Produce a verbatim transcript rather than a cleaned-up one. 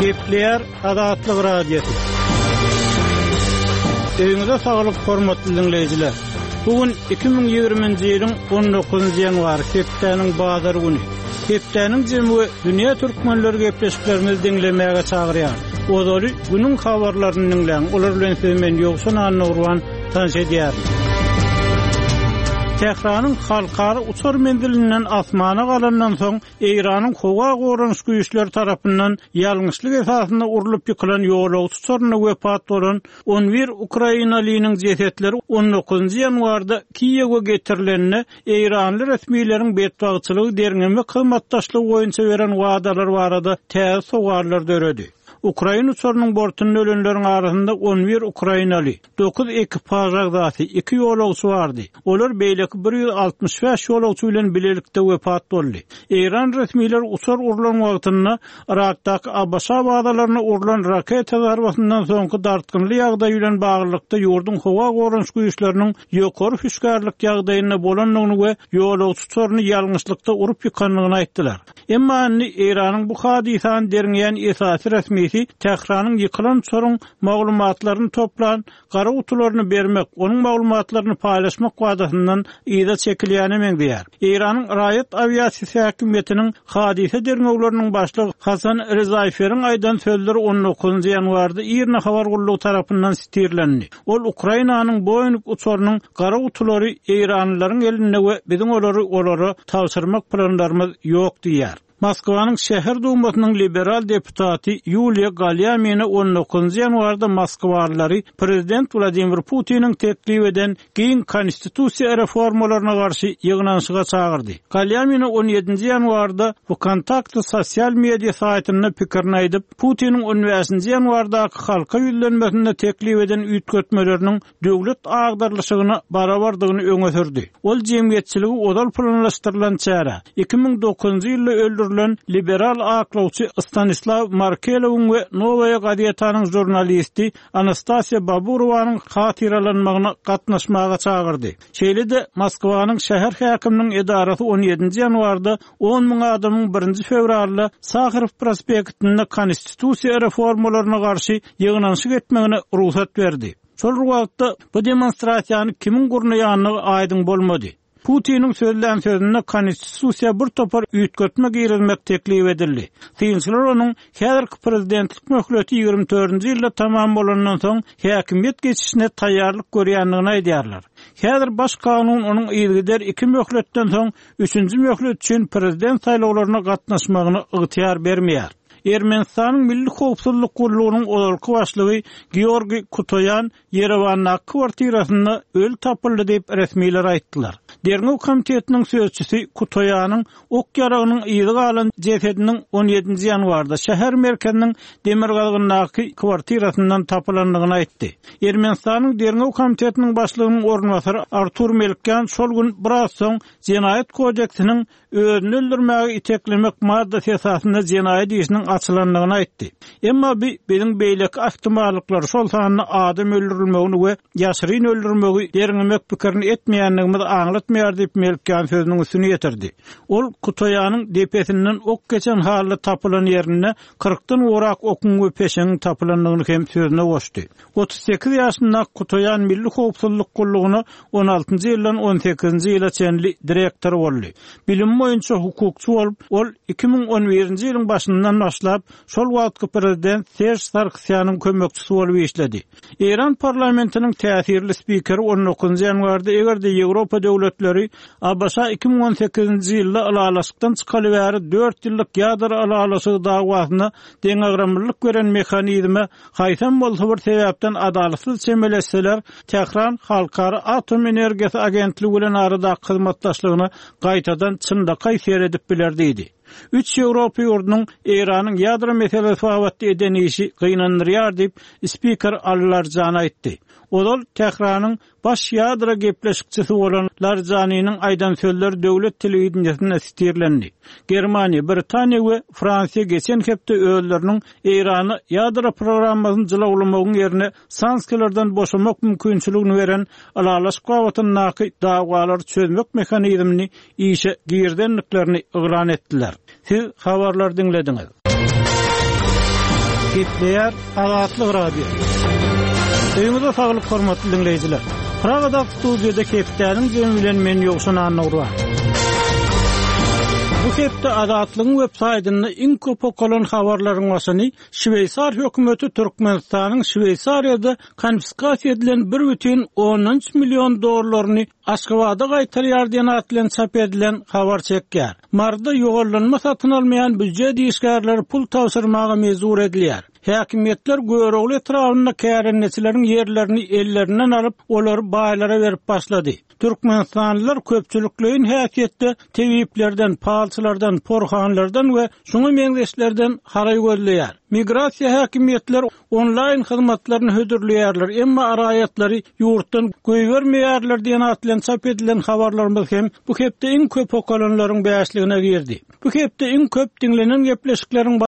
Gepler Adatlyk radiosu. Öňüňizde saglyk hormatly dinleýijiler. Bugün iki bin ýigrimiji ýylyň on dokuzunçy ýanwary hepdeniň bazary güni. Hepdeniň jemgy dünýä türkmenleri gepleşiklerini dinlemäge çagyrýar. Ozoly günüň habarlaryny dinleň. Olar bilen men ýoksun anlagurwan tanış edýär. Tehranyň halkary uçar mendilinden asmana galandan soň Iranyň howa gorunç güýçleri tarapyndan ýalňyşlyk esasynda urulyp ýykylan ýolagçy soruna wepat bolan on bir Ukrainalynyň jesetleri on dokuzunçy ýanwarda Kiýewge getirilenini Iranly resmiýetleriniň betbagçylygy derňeme kymmatdaşlygy boýunça beren wadalar barada täze sowarlar döredi. Ukraina uçurunyň bortunda ölenleriň arasynda on bir Ukrainaly, dokuz ekipaj agdaty, iki ýolagçy bardy. Olar beýleki bir ýüz altymyş beş ýolagçy bilen bilelikde wepat boldy. Iran resmiýetleri uçur urulan wagtynda Irakdaky Abbasa bagdalaryna urulan raketa zarbasyndan soňky dartgynly ýagdaý bilen baglykda ýurdun howa gorunç güýçleriniň ýokary hüsgarlyk ýagdaýyna bolanlygyny we ýolagçy uçuryny ýalňyşlykda urup ýykanlygyny aýtdylar. Emma Iranyň bu hadisany derňeýän esasy resmi Tehranyň ýykylan sorun maglumatlaryny toplan, gara utularyny bermek, onuň maglumatlaryny paýlaşmak wagtyndan ýa-da çekilýäni meňdiýär. Iranyň Raýat aviasiýa häkimetiniň hadise derňegleriniň başlygy Hasan Rezaýferiň aýdan sözleri on dokuzunçy ýanwarda Irna habar gullugy tarapyndan sitirlendi. Ol Ukrainanyň boýunluk uçurynyň gara utulary Iranlylaryň eline we biziň olary olary tapşyrmak planlarymyz ýok diýär. Moskwanyň şäher dumatynyň liberal deputaty Yuliya Galyamina on dokuzunçy ýanwarda Moskwalylary prezident Vladimir Putiniň teklip eden giň konstitusiýa reformalaryna garşy ýygnanşyga çagyrdy. Galyamina on ýedinçi ýanwarda bu kontaktly sosial media saýtyna pikirini aýdyp, Putiniň on beşinçi ýanwardaky halka ýüzlenmesinde teklip eden üýtgetmeleriniň döwlet agdarlyşygyna barabardygyny öňe sürdi. Ol jemgyýetçiligi odal planlaşdyrylan çäre iki bin dokuzunçy ýylda öldürilen liberal aklawçy Stanislav Markelowyň we Novaya gazetanyň jurnalisti Anastasiya Baburowanyň hatiralanmagyna gatnaşmaga çagyrdy. Şeýle-de Moskwanyň şäher häkiminiň edarasy on ýedinçi ýanwarda on ming adamyň birinji fevralda Sakharov prospektinde konstitusiýa reformalaryna garşy ýygnanşyk etmegine ruhsat berdi. Şol wagtda bu demonstrasiýany kimiň gurnaýanyny aýdyň bolmady. Putiniň sözlän sözünde konstitusiýa bir topar üýtgetme girilmek teklip edildi. Synçylar onuň häzirki prezidentlik möhleti ýygrimi dördünçi ýylda tamam bolandan soň häkimet geçişine taýýarlyk görýändigini aýdýarlar. Häzir baş kanun onuň ýygyder iki möhletden soň üçünçi möhlet üçin prezident saýlawlaryna gatnaşmagyny ygtyar bermeýär. Ermenistanyň Milli Howpsuzlyk Gurulunyň olarky başlygy Georgiy Kutoyan Yerewanyň kwartirasynda öl tapyldy diýip resmiýetler aýtdylar. Derňew komitetiniň sözçüsi Kutoyanyň ok ýaragynyň ýygy alan jesetiniň on ýedinçi ýanwarda şäher merkeziniň demirgalgyndaky kwartirasyndan tapylandygyny aýtdy. Ermenistanyň Derňew komitetiniň başlygynyň ornwasary Artur Melkyan şol gün biraz soň Jenaýat kodeksiniň özüni öldürmäge iteklemek maddasy esasynda jenaýat işiniň açylandygyny aýtdy. Emma biziň beýleki ahtimallyklary şol sanyny adam öldürilmegini we ýaşyryn öldürmegi derňemek pikirini etmeýänligimiz aňlatmaýar diýip Melkyan sözüniň üstüne ýetirdi. Ol Kutoyanyň depesinden ok geçen halda tapylan ýerine kırkdan orak okun we peşeň tapylandygyny hem sözüne goşdy. otuz sekiz ýaşynda Kutoyan Milli Howpsuzlyk Gurulugyny on altynjy ýyldan on sekizinji ýyla çenli direktor boldy. Bilim boýunça hukukçy bolup, ol iki bin on birinji ýylyň başyndan başlap şol wagtky prezident Serj Sarkisyanyň kömekçisi bolup işledi. Iran parlamentiniň täsirli spikeri on dokuzunçy ýanwarda egerde Ýewropa döwletleri Abbasa iki bin on sekizinji ýylda alalaşykdan çykaly bäri dört ýyllyk ýadar alalaşygy dawasyna deňagramlyk gören mehanizme haýsam bolsa bir sebäpden adalatsyz çemeleseler Tehran halkary atom energiýasy agentligi bilen arada hyzmatdaşlygyny gaýtadan çynda kaýser edip bilerdi. Üç Ýewropa ýurdunyň Iranyň ýadro meselesi wagtda eden işi gynandyrýar diýip spiker Al-Larjani aýtdy. Odal Tehranyň baş ýadro gepleşikçisi bolan Larjanynyň aýdan sözleri döwlet telewizionyna sitirlendi. Germaniýa, Britaniýa we Fransiýa geçen hepde özleriniň Irany ýadro programmasyny jylawlamagyň ýerine sanksiýalardan boşamak mümkinçiligini beren alalaşyk wagtyny dagwalar çözmek mehanizmini işe girdenliklerini ýylan etdiler. Siz habarlar dinlediňiz. Gepleýär Azatlyk radio. Öýüňizde saglyk hormatly dinleýijiler. Pragada studiýada Kepdäniň jemi bilen men ýoksun anawra. Bu hepde Azatlygyň websaýtyny iň köp okulan habarlaryň başyny Şweýsar hökümeti Türkmenistanyň Şweýsariýada konfiskasiýa edilen bir бүтүн on üç million dollarlyny Aşgabatda gaýtarýar diýen atlan çap edilen habar çekýär. Marda ýogallanma satyn almaýan büdje diýişgärleri pul tawsyrmaga mezur edilýär. Häkimetler göregli etrawyna kärenneçileriň ýerlerini ellerinden alyp, olary baýlara berip başlady. Türkmenistanlylar köpçülikliň häkiýetde tebiplerden, palçylardan, porhanlardan we şuňa meňzeşlerden haray gözleýär. Migrasiýa häkimetler onlaýn hyzmatlaryny hödürleýärler, emma araýatlary ýurtdan goýbermeýärler diýen atlan çap edilen habarlarymyz hem bu hepde iň köp okalanlaryň bäşligine girdi. Bu hepde iň köp dinlenen gepleşikleriň